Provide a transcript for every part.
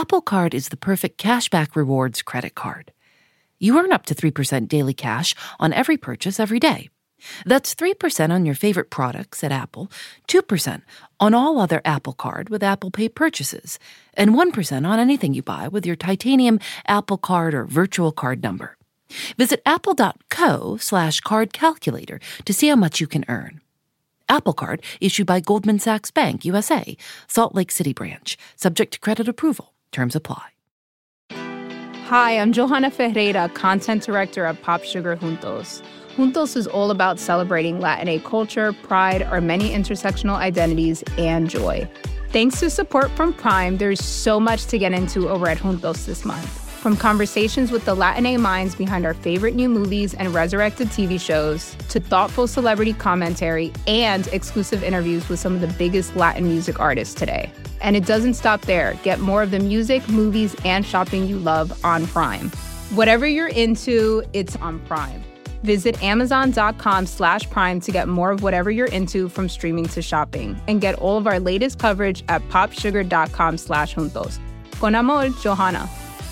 Apple Card is the perfect cashback rewards credit card. You earn up to 3% daily cash on every purchase every day. That's 3% on your favorite products at Apple, 2% on all other Apple Card with Apple Pay purchases, and 1% on anything you buy with your titanium Apple Card or virtual card number. Visit apple.co/card calculator to see how much you can earn. Apple Card issued by Goldman Sachs Bank, USA, Salt Lake City branch, subject to credit approval. Terms apply. Hi, I'm Johanna Ferreira, content director at Pop Sugar Juntos. Juntos is all about celebrating Latin culture, pride, our many intersectional identities, and joy. Thanks to support from Prime, there's so much to get into over at Juntos this month. From conversations with the Latin minds behind our favorite new movies and resurrected TV shows, to thoughtful celebrity commentary and exclusive interviews with some of the biggest Latin music artists today. And it doesn't stop there. Get more of the music, movies, and shopping you love on Prime. Whatever you're into, it's on Prime. Visit Amazon.com/Prime to get more of whatever you're into, from streaming to shopping. And get all of our latest coverage at popsugar.com/juntos. Con amor, Johanna.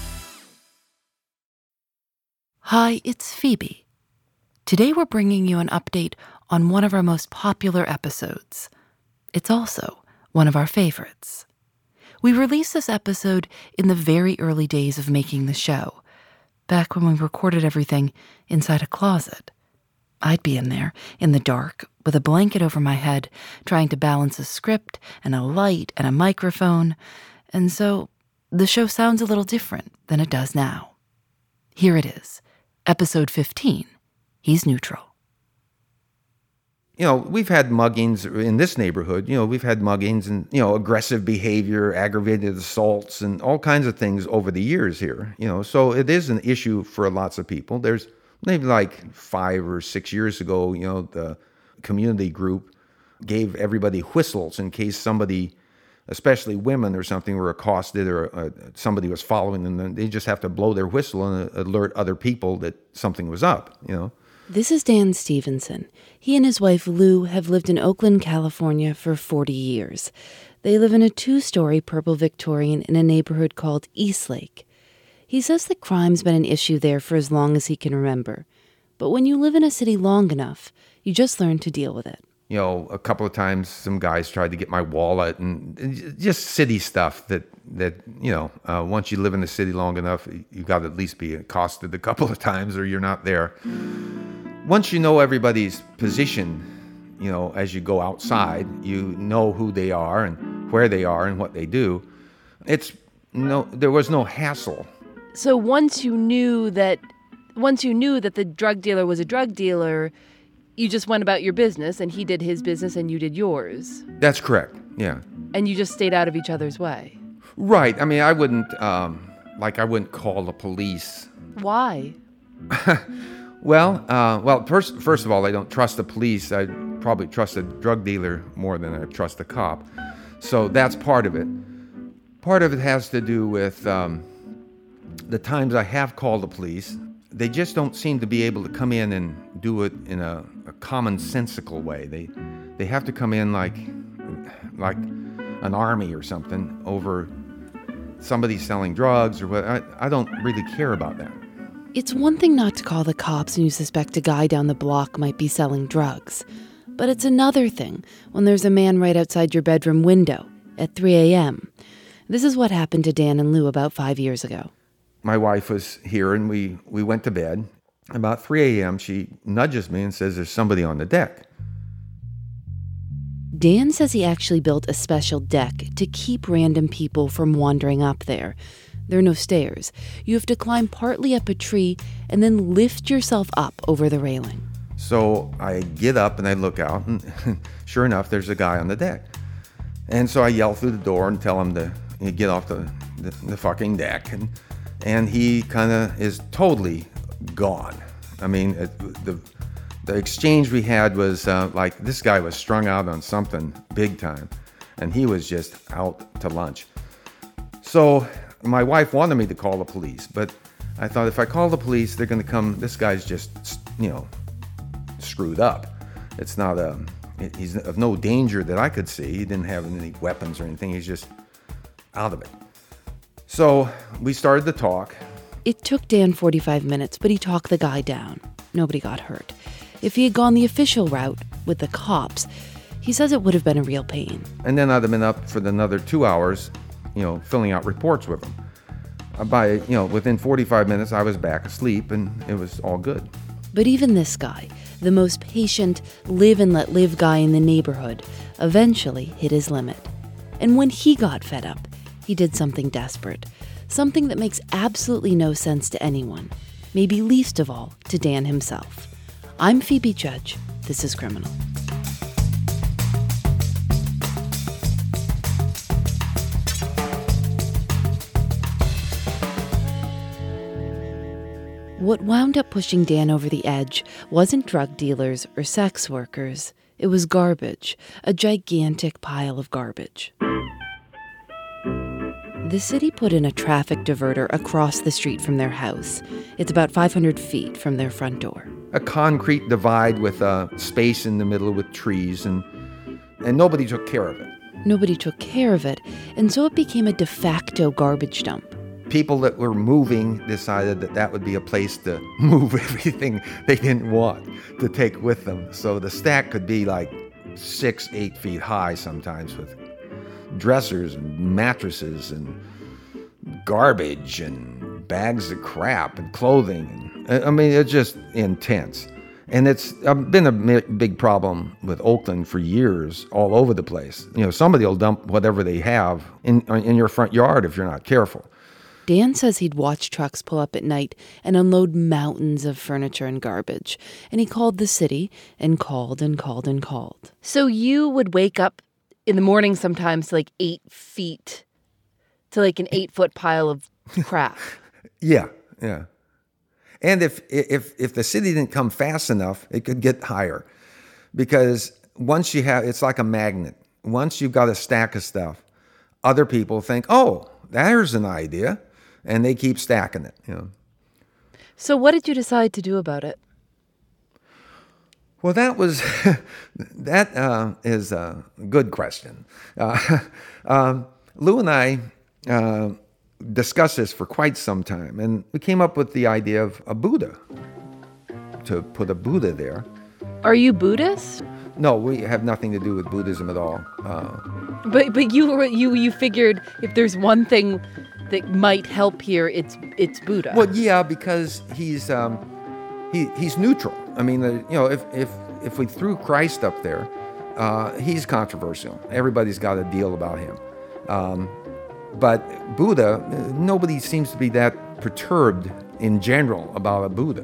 Hi, it's Phoebe. Today we're bringing you an update on one of our most popular episodes. It's also one of our favorites. We released this episode in the very early days of making the show, back when we recorded everything inside a closet. I'd be in there, in the dark, with a blanket over my head, trying to balance a script and a light and a microphone, and so the show sounds a little different than it does now. Here it is, episode 15, He's Neutral. We've had muggings in this neighborhood. We've had muggings and, aggressive behavior, aggravated assaults, and all kinds of things over the years here. So it is an issue for lots of people. There's maybe like 5 or 6 years ago, the community group gave everybody whistles in case somebody, especially women or something, were accosted or somebody was following them. Then they just have to blow their whistle and alert other people that something was up, This is Dan Stevenson. He and his wife Lou have lived in Oakland, California for 40 years. They live in a 2-story purple Victorian in a neighborhood called Eastlake. He says that crime's been an issue there for as long as he can remember. But when you live in a city long enough, you just learn to deal with it. A couple of times some guys tried to get my wallet and just city stuff that once you live in the city long enough, you got to at least be accosted a couple of times or you're not there. Once you know everybody's position, as you go outside, you know who they are and where they are and what they do. There was no hassle. So once you knew that the drug dealer was a drug dealer, you just went about your business, and he did his business, and you did yours. That's correct, yeah. And you just stayed out of each other's way. Right. I mean, I wouldn't call the police. Why? Well, first of all, I don't trust the police. I probably trust a drug dealer more than I trust a cop. So that's part of it. Part of it has to do with the times I have called the police. They just don't seem to be able to come in and do it in a commonsensical way. They have to come in like an army or something over somebody selling drugs or what. I don't really care about that. It's one thing not to call the cops when you suspect a guy down the block might be selling drugs. But it's another thing when there's a man right outside your bedroom window at 3 a.m. This is what happened to Dan and Lou about 5 years ago. My wife was here and we went to bed. About 3 a.m., she nudges me and says there's somebody on the deck. Dan says he actually built a special deck to keep random people from wandering up there. There are no stairs. You have to climb partly up a tree and then lift yourself up over the railing. So I get up and I look out, and sure enough, there's a guy on the deck. And so I yell through the door and tell him to get off the fucking deck. And he kind of is totally gone. I mean, the exchange we had was like this guy was strung out on something big time, and he was just out to lunch. So my wife wanted me to call the police, but I thought if I call the police, they're going to come. This guy's just, screwed up. It's not he's of no danger that I could see. He didn't have any weapons or anything. He's just out of it. So we started to talk. It took Dan 45 minutes, but he talked the guy down. Nobody got hurt. If he had gone the official route with the cops, he says it would have been a real pain. And then I'd have been up for another 2 hours, filling out reports with him. Within 45 minutes, I was back asleep and it was all good. But even this guy, the most patient, live and let live guy in the neighborhood, eventually hit his limit. And when he got fed up, he did something desperate. Something that makes absolutely no sense to anyone. Maybe least of all to Dan himself. I'm Phoebe Judge. This is Criminal. What wound up pushing Dan over the edge wasn't drug dealers or sex workers. It was garbage, a gigantic pile of garbage. The city put in a traffic diverter across the street from their house. It's about 500 feet from their front door. A concrete divide with a space in the middle with trees, and nobody took care of it. Nobody took care of it, and so it became a de facto garbage dump. People that were moving decided that would be a place to move everything they didn't want to take with them. So the stack could be like 6-8 feet high sometimes, with dressers and mattresses and garbage and bags of crap and clothing. I mean, it's just intense. And it's been a big problem with Oakland for years, all over the place. Somebody will dump whatever they have in your front yard if you're not careful. Dan says he'd watch trucks pull up at night and unload mountains of furniture and garbage. And he called the city and called and called and called. So you would wake up in the morning sometimes to like 8 feet, to like an 8-foot pile of crap. Yeah. And if the city didn't come fast enough, it could get higher. Because once you have, it's like a magnet. Once you've got a stack of stuff, other people think, oh, there's an idea. And they keep stacking it. So what did you decide to do about it? Well, that is a good question. Lou and I discussed this for quite some time, and we came up with the idea of a Buddha, to put a Buddha there. Are you Buddhist? No, we have nothing to do with Buddhism at all. But you figured if there's one thing that might help here, it's Buddha. Well, yeah, because he's neutral. I mean, if we threw Christ up there, he's controversial. Everybody's got a deal about him. But Buddha, nobody seems to be that perturbed in general about a Buddha.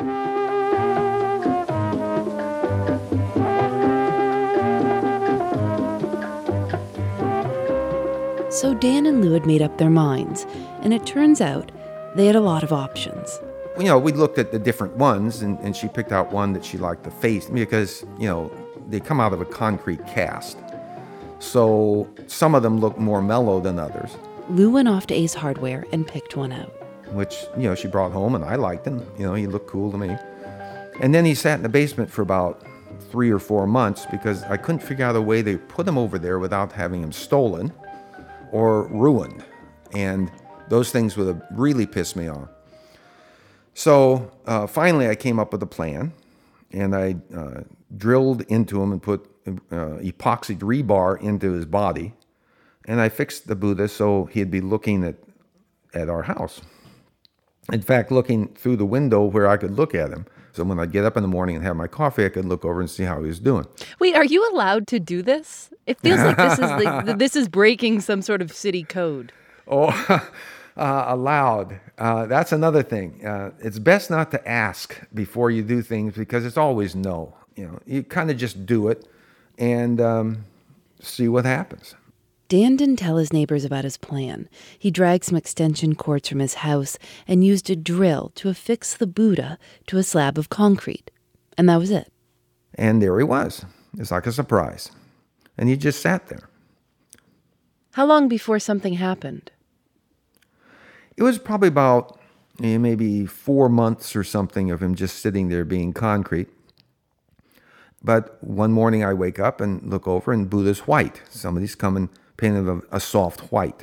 So Dan and Lou had made up their minds, and it turns out they had a lot of options. We looked at the different ones, and she picked out one that she liked the face, because, they come out of a concrete cast. So some of them look more mellow than others. Lou went off to Ace Hardware and picked one out. Which, she brought home, and I liked him. He looked cool to me. And then he sat in the basement for about 3 or 4 months, because I couldn't figure out a way to put him over there without having him stolen or ruined. And those things would have really pissed me off. So finally I came up with a plan, and I drilled into him and put epoxied rebar into his body, and I fixed the Buddha so he'd be looking at our house. In fact, looking through the window where I could look at him. So when I'd get up in the morning and have my coffee, I could look over and see how he was doing. Wait, are you allowed to do this? It feels like this is breaking some sort of city code. Oh, allowed. That's another thing. It's best not to ask before you do things, because it's always no. You kind of just do it and see what happens. Dan didn't tell his neighbors about his plan. He dragged some extension cords from his house and used a drill to affix the Buddha to a slab of concrete. And that was it. And there he was. It's like a surprise. And he just sat there. How long before something happened? It was probably about maybe 4 months or something of him just sitting there being concrete. But one morning I wake up and look over, and Buddha's white. Somebody's come and painted a soft white.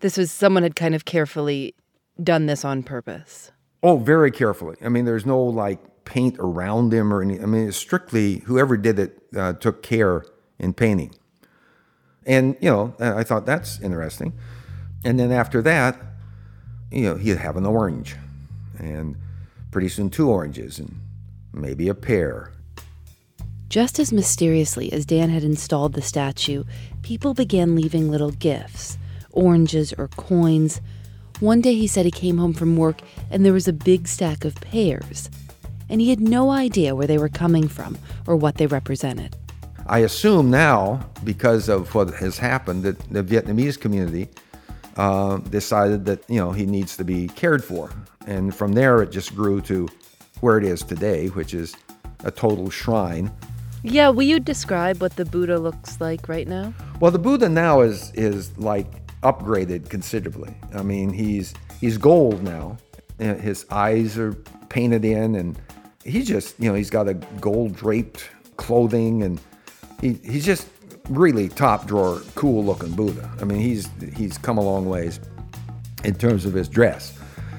This was someone had kind of carefully done this on purpose. Oh, very carefully. I mean, there's no like paint around him or any. I mean, it's strictly whoever did it took care in painting. And, I thought that's interesting. And then after that, he'd have an orange. And pretty soon 2 oranges and maybe a pear. Just as mysteriously as Dan had installed the statue, people began leaving little gifts, oranges or coins. One day he said he came home from work and there was a big stack of pears. And he had no idea where they were coming from or what they represented. I assume now, because of what has happened, that the Vietnamese community decided that, he needs to be cared for. And from there, it just grew to where it is today, which is a total shrine. Yeah, will you describe what the Buddha looks like right now? Well, the Buddha now is like upgraded considerably. I mean, he's gold now. His eyes are painted in, and he's just, he's got a gold draped clothing, and he's just really top drawer, cool looking Buddha. I mean, he's come a long ways in terms of his dress.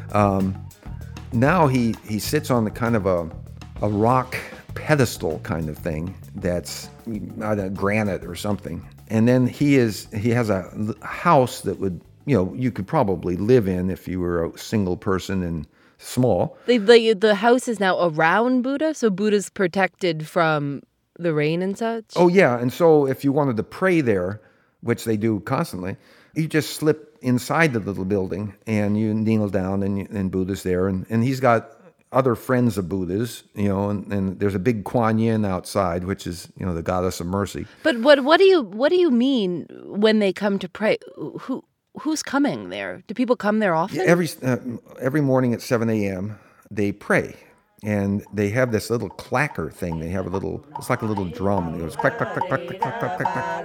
Now he sits on the kind of a rock pedestal kind of thing that's granite or something. And then he has a house that would, you could probably live in if you were a single person and small. The house is now around Buddha, so Buddha's protected from the rain and such? Oh, yeah. And so if you wanted to pray there, which they do constantly, you just slip inside the little building and you kneel down and Buddha's there. And he's got other friends of Buddha's, and there's a big Kuan Yin outside, which is, the goddess of mercy. But what do you mean when they come to pray? Who's coming there? Do people come there often? Every morning at 7 a.m. they pray. And they have this little clacker thing. They have it's like a little drum, and it goes clack, clack, clack, clack, clack, clack, clack, clack.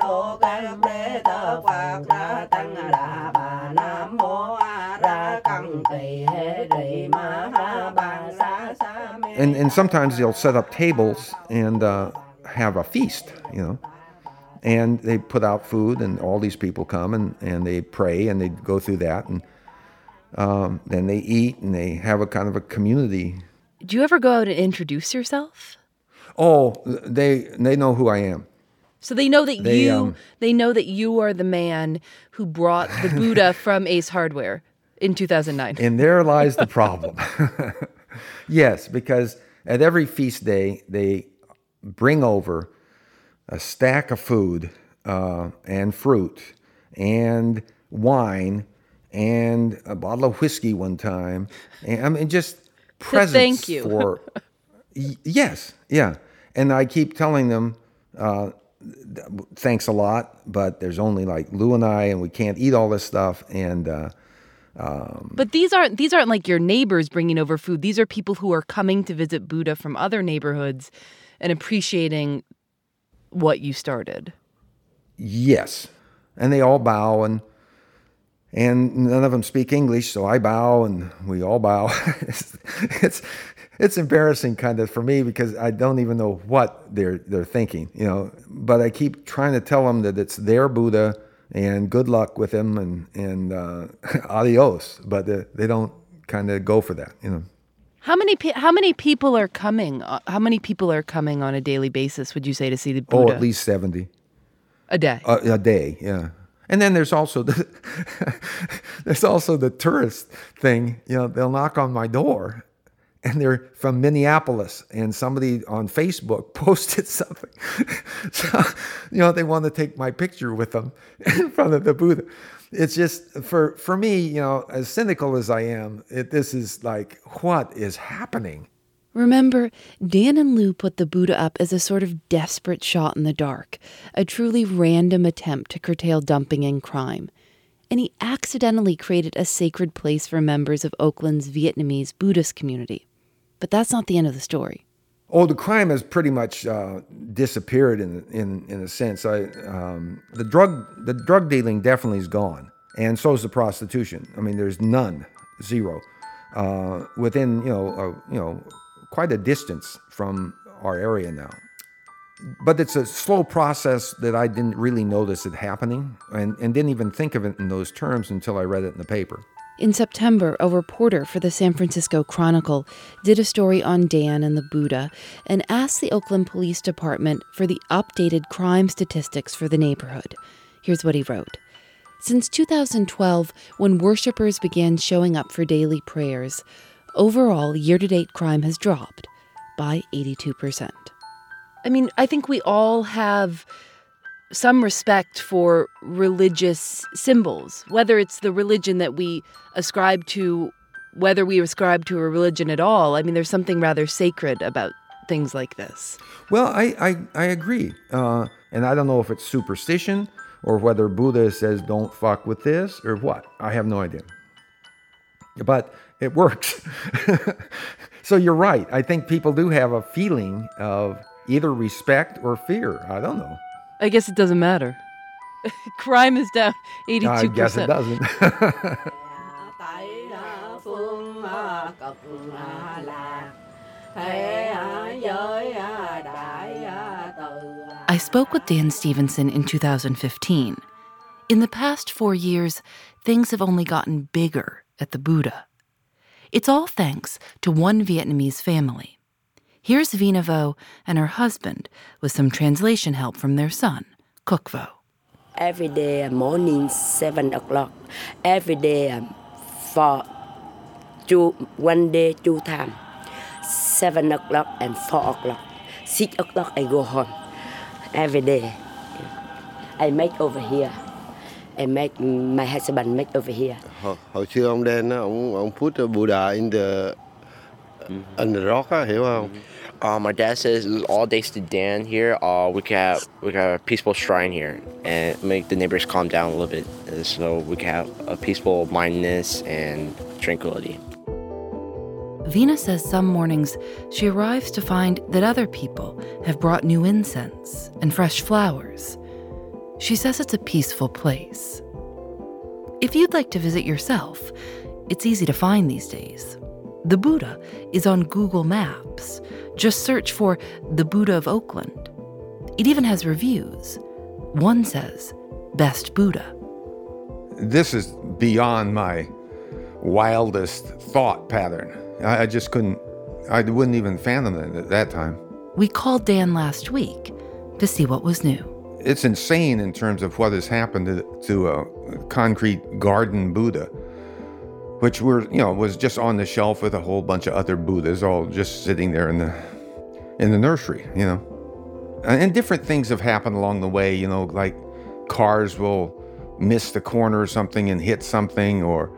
And sometimes they'll set up tables and have a feast, And they put out food, and all these people come, and they pray, and they go through that, and then they eat, and they have a kind of a community. Do you ever go out and introduce yourself? Oh, they know who I am. So they know that they know that you are the man who brought the Buddha from Ace Hardware in 2009. And there lies the problem. Yes, because at every feast day, they bring over a stack of food and fruit and wine and a bottle of whiskey one time. And I mean, just presents thank you. For yes, yeah. And I keep telling them, thanks a lot, but there's only like Lou and I, and we can't eat all this stuff. And but these aren't like your neighbors bringing over food. These are people who are coming to visit Buddha from other neighborhoods and appreciating what you started. Yes, and they all bow, and none of them speak English, so I bow, and we all bow. It's embarrassing kind of for me because I don't even know what they're thinking, But I keep trying to tell them that it's their Buddha and good luck with him and adios. But they don't kind of go for that, How many people are coming? How many people are coming on a daily basis? Would you say to see the Buddha? Oh, at least 70 a day. A day, yeah. And then there's also the tourist thing. They'll knock on my door, and they're from Minneapolis, and somebody on Facebook posted something. So, they want to take my picture with them in front of the Buddha. It's just, for me, as cynical as I am, this is like, what is happening? Remember, Dan and Lou put the Buddha up as a sort of desperate shot in the dark, a truly random attempt to curtail dumping and crime. And he accidentally created a sacred place for members of Oakland's Vietnamese Buddhist community. But that's not the end of the story. Oh, the crime has pretty much disappeared in a sense. The drug dealing definitely is gone, and so is the prostitution. I mean, there's none, zero, within quite a distance from our area now. But it's a slow process that I didn't really notice it happening and didn't even think of it in those terms until I read it in the paper. In September, a reporter for the San Francisco Chronicle did a story on Dan and the Buddha and asked the Oakland Police Department for the updated crime statistics for the neighborhood. Here's what he wrote. Since 2012, when worshipers began showing up for daily prayers, overall year-to-date crime has dropped by 82%. I mean, I think we all have some respect for religious symbols, whether it's the religion that we ascribe to, whether we ascribe to a religion at all. I mean, there's something rather sacred about things like this. Well, I agree. And I don't know if it's superstition or whether Buddha says don't fuck with this or what. I have no idea. But it works. So you're right. I think people do have a feeling of either respect or fear. I don't know. I guess it doesn't matter. Crime is down 82%. I guess it doesn't. I spoke with Dan Stevenson in 2015. In the past 4 years, things have only gotten bigger at the Buddha. It's all thanks to one Vietnamese family. Here's Vina Vo and her husband with some translation help from their son, Cook Vo. Every day morning 7 o'clock. Every day for one day 2 times. 7 o'clock and 4 o'clock. 6 o'clock I go home. Every day. I make over here. My husband make over here. Hồi xưa ông Dan ông put the Buddha in the rock, hiểu không? My dad says all thanks to Dan here, we can have a peaceful shrine here and make the neighbors calm down a little bit, so we can have a peaceful mindedness and tranquility. Vina says some mornings she arrives to find that other people have brought new incense and fresh flowers. She says it's a peaceful place. If you'd like to visit yourself, it's easy to find these days. The Buddha is on Google Maps. Just search for the Buddha of Oakland. It even has reviews. One says, best Buddha. This is beyond my wildest thought pattern. I just couldn't, I wouldn't even fathom it at that time. We called Dan last week to see what was new. It's insane in terms of what has happened to a concrete garden Buddha, which was just on the shelf with a whole bunch of other Buddhas all just sitting there in the nursery, And different things have happened along the way, like cars will miss the corner or something and hit something or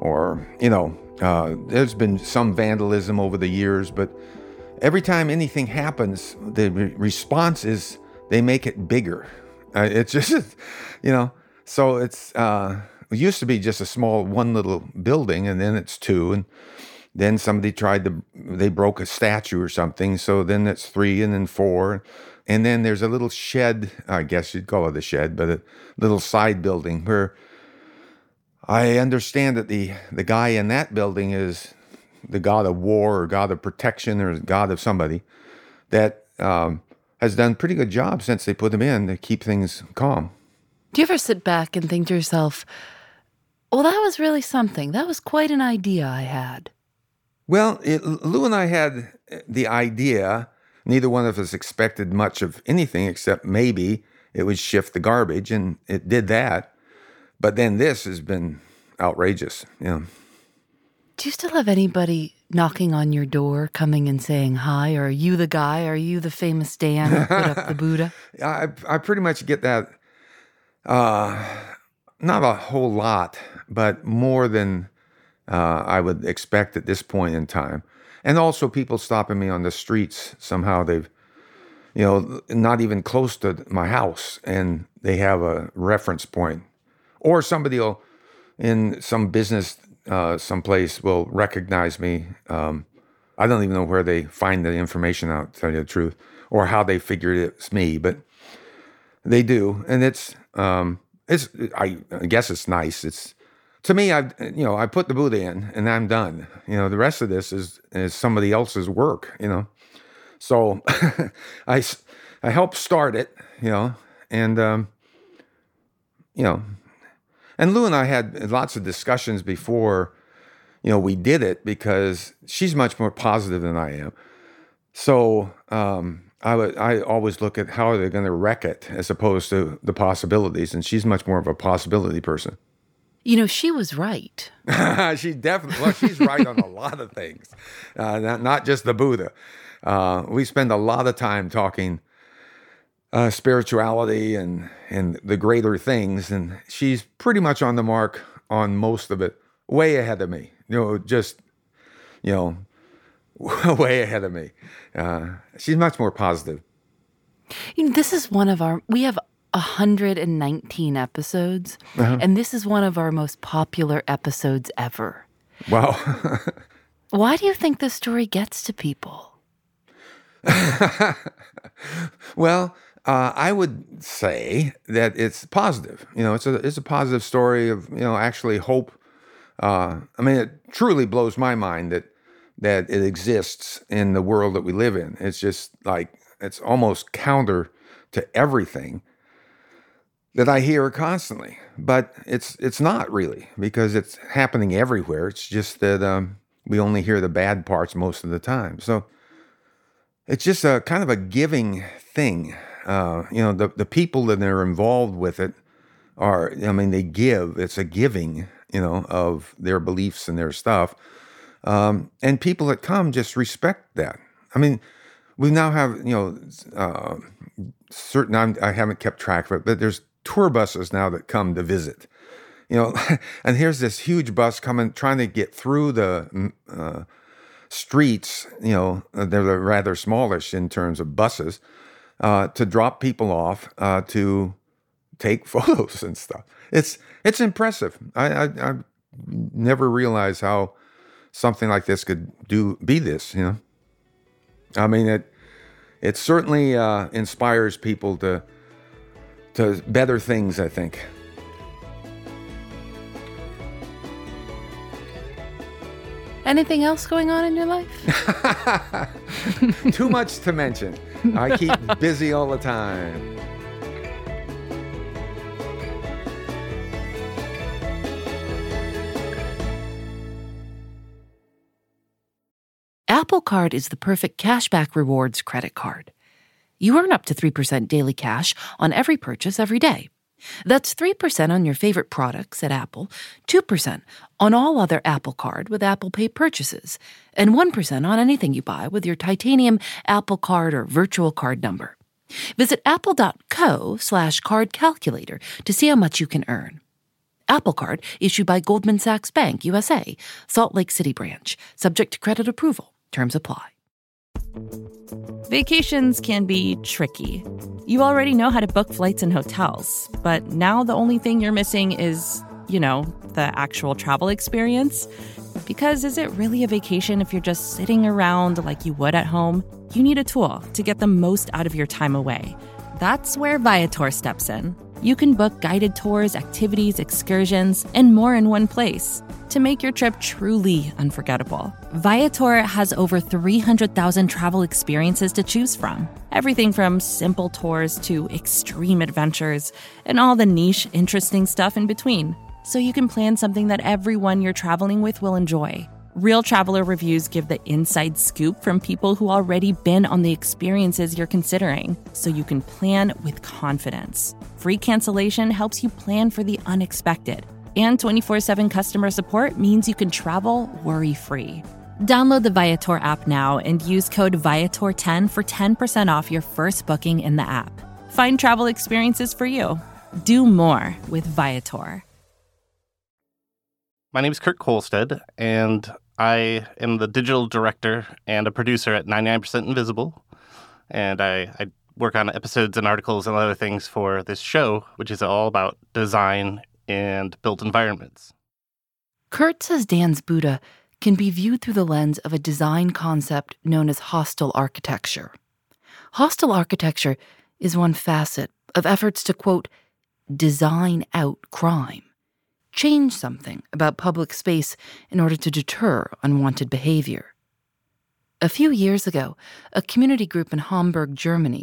there's been some vandalism over the years, but every time anything happens, the response is they make it bigger. It's just, so it's, it used to be just a small one little building, and then it's 2, and then somebody they broke a statue or something, so then it's 3 and then 4, and then there's a little shed, I guess you'd call it a shed, but a little side building where I understand that the guy in that building is the god of war or god of protection or god of somebody that has done a pretty good job since they put him in to keep things calm. Do you ever sit back and think to yourself, well, that was really something. That was quite an idea I had. Well, Lou and I had the idea. Neither one of us expected much of anything except maybe it would shift the garbage, and it did that. But then this has been outrageous. Do you still have anybody knocking on your door, coming and saying hi? Or are you the guy? Are you the famous Dan who put up the Buddha? I pretty much get that. Not a whole lot, but more than I would expect at this point in time. And also people stopping me on the streets. Somehow they've, not even close to my house, and they have a reference point. Or somebody will, in some business someplace, will recognize me. I don't even know where they find the information out, to tell you the truth, or how they figured it's me, but they do. And I guess it's nice. It's, to me, I put the Buddha in and I'm done. The rest of this is somebody else's work, So I I helped start it, and and Lou and I had lots of discussions before, we did it, because she's much more positive than I am. So I always look at how are they going to wreck it as opposed to the possibilities, and she's much more of a possibility person. She was right. She's right on a lot of things, not just the Buddha. We spend a lot of time talking spirituality and the greater things, and she's pretty much on the mark on most of it, way ahead of me. Way ahead of me. She's much more positive. This is we have 119 episodes, and this is one of our most popular episodes ever. Wow. Why do you think this story gets to people? Well, I would say that it's positive. It's a positive story of, actually hope. It truly blows my mind that it exists in the world that we live in. It's just like, it's almost counter to everything that I hear constantly. But it's not really, because it's happening everywhere. It's just that we only hear the bad parts most of the time. So it's just a kind of a giving thing. The people that are involved with it they give. It's a giving, of their beliefs and their stuff. And people that come just respect that. We now have, certain, I haven't kept track of it, but there's tour buses now that come to visit, and here's this huge bus coming, trying to get through the streets, they're rather smallish in terms of buses, to drop people off, to take photos and stuff. It's impressive. I never realized how something like this could be this, It certainly inspires people to better things, I think. Anything else going on in your life? Too much to mention. I keep busy all the time. Apple Card is the perfect cashback rewards credit card. You earn up to 3% daily cash on every purchase every day. That's 3% on your favorite products at Apple, 2% on all other Apple Card with Apple Pay purchases, and 1% on anything you buy with your titanium Apple Card or virtual card number. Visit apple.co/card calculator to see how much you can earn. Apple Card issued by Goldman Sachs Bank, USA, Salt Lake City branch, subject to credit approval. Terms apply. Vacations can be tricky. You already know how to book flights and hotels, but now the only thing you're missing is, the actual travel experience. Because is it really a vacation if you're just sitting around like you would at home? You need a tool to get the most out of your time away. That's where Viator steps in. You can book guided tours, activities, excursions, and more in one place to make your trip truly unforgettable. Viator has over 300,000 travel experiences to choose from. Everything from simple tours to extreme adventures and all the niche, interesting stuff in between. So you can plan something that everyone you're traveling with will enjoy. Real traveler reviews give the inside scoop from people who already been on the experiences you're considering, so you can plan with confidence. Free cancellation helps you plan for the unexpected. And 24/7 customer support means you can travel worry-free. Download the Viator app now and use code Viator10 for 10% off your first booking in the app. Find travel experiences for you. Do more with Viator. My name is Kurt Kolstad, and I am the digital director and a producer at 99% Invisible. And I work on episodes and articles and other things for this show, which is all about design and built environments. Kurt says Dan's Buddha can be viewed through the lens of a design concept known as hostile architecture. Hostile architecture is one facet of efforts to, quote, design out crime, change something about public space in order to deter unwanted behavior. A few years ago, a community group in Hamburg, Germany,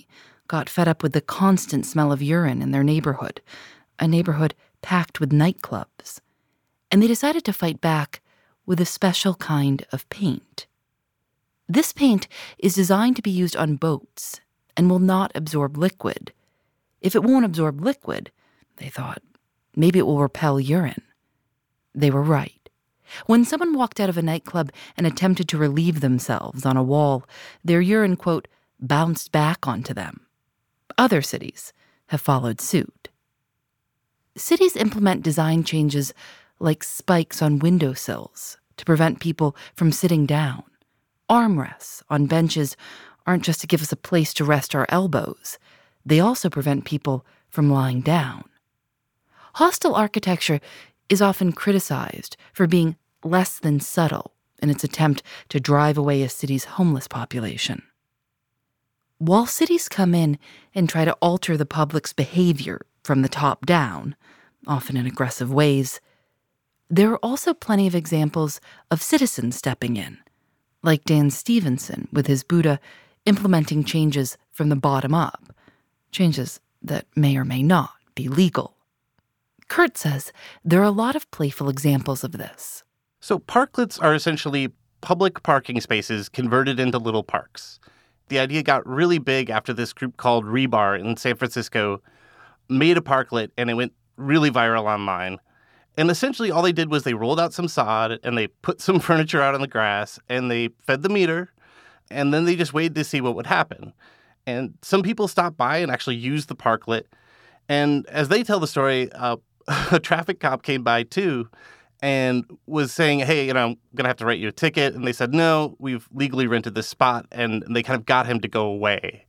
got fed up with the constant smell of urine in their neighborhood, a neighborhood packed with nightclubs, and they decided to fight back with a special kind of paint. This paint is designed to be used on boats and will not absorb liquid. If it won't absorb liquid, they thought, maybe it will repel urine. They were right. When someone walked out of a nightclub and attempted to relieve themselves on a wall, their urine, quote, bounced back onto them. Other cities have followed suit. Cities implement design changes like spikes on windowsills to prevent people from sitting down. Armrests on benches aren't just to give us a place to rest our elbows. They also prevent people from lying down. Hostile architecture is often criticized for being less than subtle in its attempt to drive away a city's homeless population. While cities come in and try to alter the public's behavior from the top down, often in aggressive ways, there are also plenty of examples of citizens stepping in, like Dan Stevenson with his Buddha implementing changes from the bottom up, changes that may or may not be legal. Kurt says there are a lot of playful examples of this. So parklets are essentially public parking spaces converted into little parks. The idea got really big after this group called Rebar in San Francisco made a parklet, and it went really viral online. And essentially all they did was they rolled out some sod and they put some furniture out on the grass and they fed the meter, and then they just waited to see what would happen. And some people stopped by and actually used the parklet. And as they tell the story, a traffic cop came by too and was saying, hey, I'm going to have to write you a ticket. And they said, no, we've legally rented this spot. And they kind of got him to go away.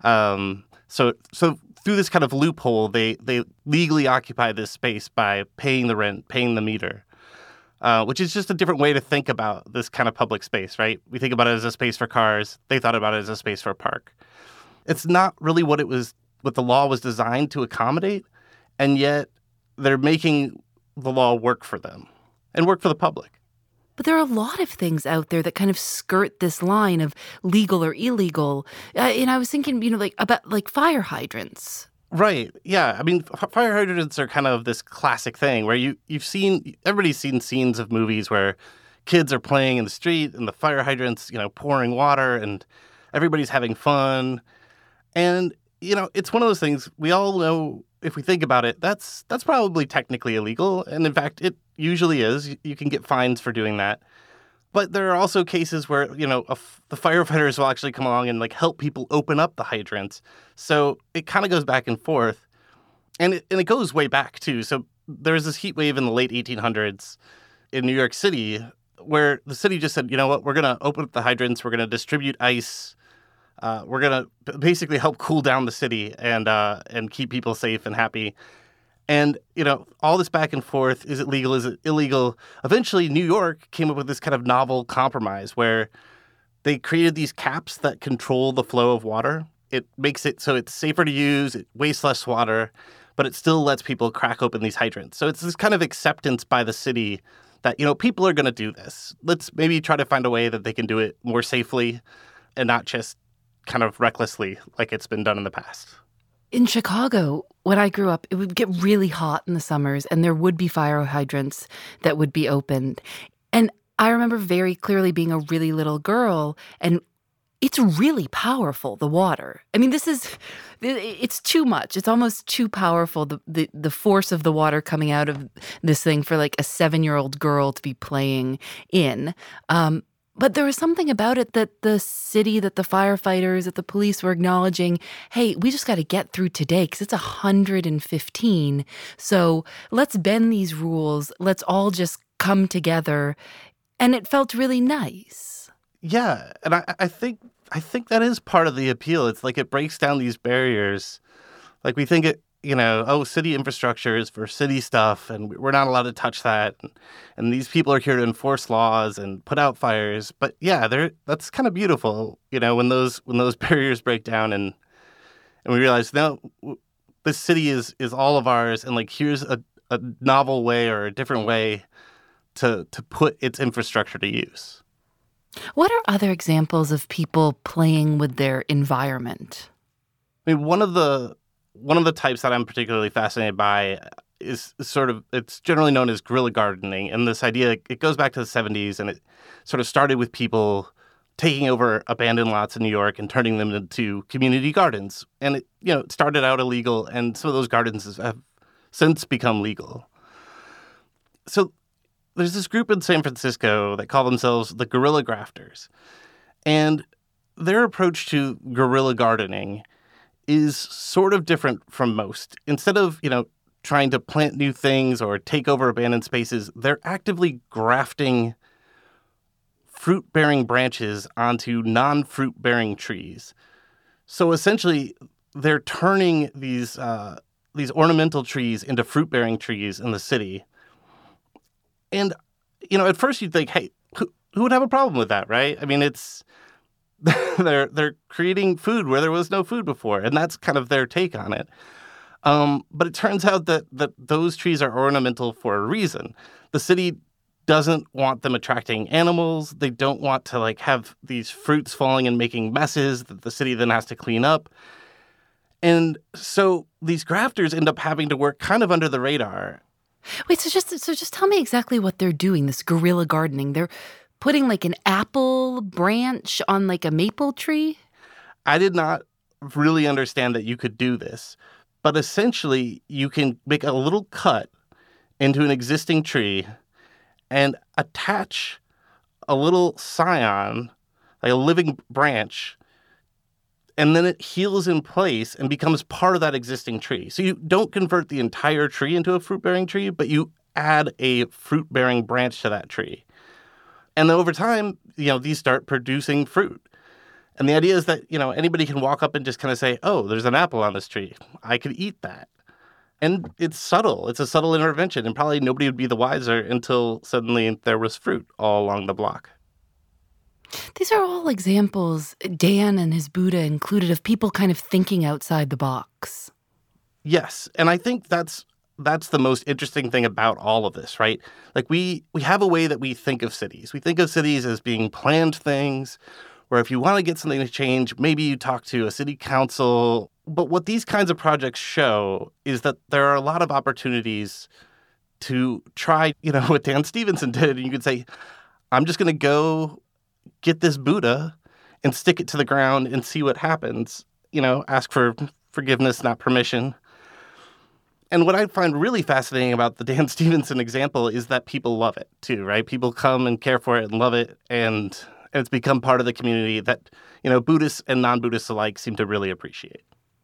So through this kind of loophole, they legally occupy this space by paying the rent, paying the meter, which is just a different way to think about this kind of public space, right? We think about it as a space for cars. They thought about it as a space for a park. It's not really what the law was designed to accommodate, and yet they're making the law work for them and work for the public. But there are a lot of things out there that kind of skirt this line of legal or illegal. And I was thinking, about fire hydrants. Right. Yeah. I mean, fire hydrants are kind of this classic thing where everybody's seen scenes of movies where kids are playing in the street and the fire hydrants, pouring water and everybody's having fun. And, it's one of those things we all know, if we think about it, that's probably technically illegal. And in fact, it usually is. You can get fines for doing that. But there are also cases where, the firefighters will actually come along and help people open up the hydrants. So it kind of goes back and forth. And it goes way back, too. So there was this heat wave in the late 1800s in New York City where the city just said, you know what, we're going to open up the hydrants. We're going to distribute ice. We're going to basically help cool down the city and keep people safe and happy. And, all this back and forth, is it legal, is it illegal? Eventually, New York came up with this kind of novel compromise where they created these caps that control the flow of water. It makes it so it's safer to use, it wastes less water, but it still lets people crack open these hydrants. So it's this kind of acceptance by the city that, people are going to do this. Let's maybe try to find a way that they can do it more safely and not just kind of recklessly like it's been done in the past. In Chicago, when I grew up, it would get really hot in the summers, and there would be fire hydrants that would be opened. And I remember very clearly being a really little girl, and it's really powerful, the water. I mean, it's too much. It's almost too powerful, the force of the water coming out of this thing for a 7-year-old girl to be playing in. But there was something about it that the city, that the firefighters, that the police were acknowledging, hey, we just got to get through today because it's 115. So let's bend these rules. Let's all just come together. And it felt really nice. Yeah. And I think that is part of the appeal. It's it breaks down these barriers. We think city infrastructure is for city stuff, and we're not allowed to touch that. And these people are here to enforce laws and put out fires. But yeah, that's kind of beautiful, when those barriers break down and we realize, no, this city is all of ours, and here's a novel way or a different way to put its infrastructure to use. What are other examples of people playing with their environment? I mean, one of the types that I'm particularly fascinated by is sort of, it's generally known as guerrilla gardening. And this idea, it goes back to the 70s, and it sort of started with people taking over abandoned lots in New York and turning them into community gardens. And it started out illegal, and some of those gardens have since become legal. So there's this group in San Francisco that call themselves the Guerrilla Grafters. And their approach to guerrilla gardening is sort of different from most. Instead of, trying to plant new things or take over abandoned spaces, they're actively grafting fruit-bearing branches onto non-fruit-bearing trees. So essentially, they're turning these ornamental trees into fruit-bearing trees in the city. And, at first you'd think, hey, who would have a problem with that, right? I mean, it's they're creating food where there was no food before, and that's kind of their take on it. But it turns out that those trees are ornamental for a reason. The city doesn't want them attracting animals. They don't want to have these fruits falling and making messes that the city then has to clean up. And so these grafters end up having to work kind of under the radar. Wait, so just tell me exactly what they're doing, this guerrilla gardening. They're putting an apple branch on a maple tree? I did not really understand that you could do this. But essentially, you can make a little cut into an existing tree and attach a little scion, like a living branch, and then it heals in place and becomes part of that existing tree. So you don't convert the entire tree into a fruit-bearing tree, but you add a fruit-bearing branch to that tree. And then over time, these start producing fruit. And the idea is that, anybody can walk up and just kind of say, oh, there's an apple on this tree. I could eat that. And it's subtle. It's a subtle intervention. And probably nobody would be the wiser until suddenly there was fruit all along the block. These are all examples Dan and his Buddha included of people kind of thinking outside the box. Yes. And I think that's the most interesting thing about all of this, right? We have a way that we think of cities. We think of cities as being planned things, where if you want to get something to change, maybe you talk to a city council. But what these kinds of projects show is that there are a lot of opportunities to try, what Dan Stevenson did. And you could say, I'm just going to go get this Buddha and stick it to the ground and see what happens. Ask for forgiveness, not permission. And what I find really fascinating about the Dan Stevenson example is that people love it too, right? People come and care for it and love it. And it's become part of the community that, Buddhists and non-Buddhists alike seem to really appreciate.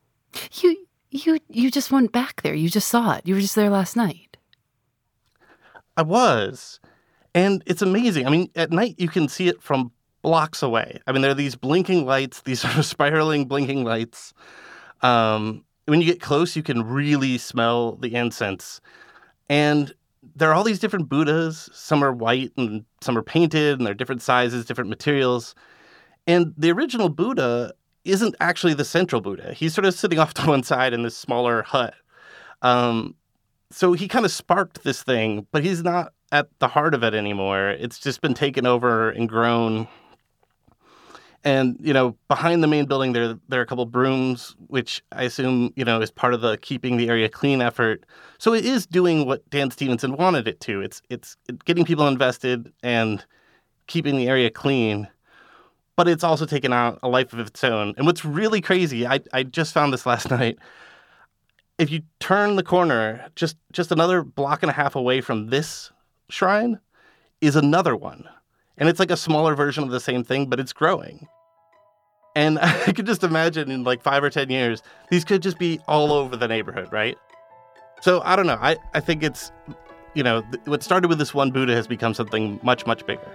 You just went back there. You just saw it. You were just there last night. I was. And it's amazing. I mean, at night you can see it from blocks away. I mean, there are these blinking lights, these sort of spiraling blinking lights. When you get close, you can really smell the incense. And there are all these different Buddhas. Some are white and some are painted, and they're different sizes, different materials. And the original Buddha isn't actually the central Buddha. He's sort of sitting off to one side in this smaller hut. So he kind of sparked this thing, but he's not at the heart of it anymore. It's just been taken over and grown. And, behind the main building, there are a couple brooms, which I assume, is part of the keeping the area clean effort. So it is doing what Dan Stevenson wanted it to. It's getting people invested and keeping the area clean. But it's also taken on a life of its own. And what's really crazy, I just found this last night. If you turn the corner, just another block and a half away from this shrine is another one. And it's like a smaller version of the same thing, but it's growing. And I could just imagine in 5 or 10 years, these could just be all over the neighborhood, right? So I don't know. I think it's, what started with this one Buddha has become something much, much bigger.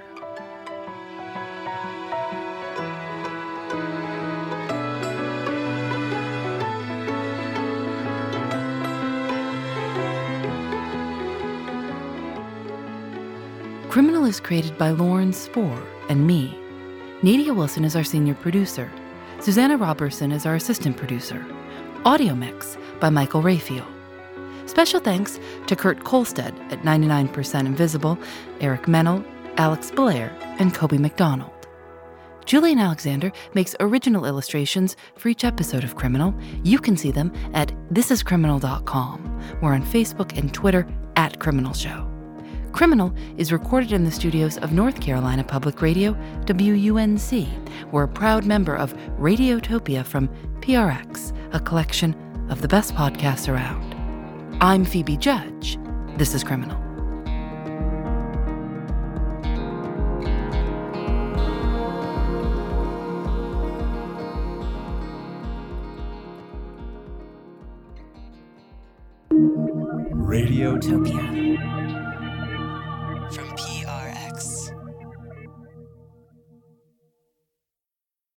Criminal is created by Lauren Spohr and me. Nadia Wilson is our senior producer. Susanna Robertson is our assistant producer. Audio mix by Michael Raphael. Special thanks to Kurt Kolstad at 99% Invisible, Eric Mennel, Alex Blair, and Kobe McDonald. Julian Alexander makes original illustrations for each episode of Criminal. You can see them at thisiscriminal.com. We're on Facebook and Twitter at Criminal Show. Criminal is recorded in the studios of North Carolina Public Radio, WUNC. We're a proud member of Radiotopia from PRX, a collection of the best podcasts around. I'm Phoebe Judge. This is Criminal. Radiotopia from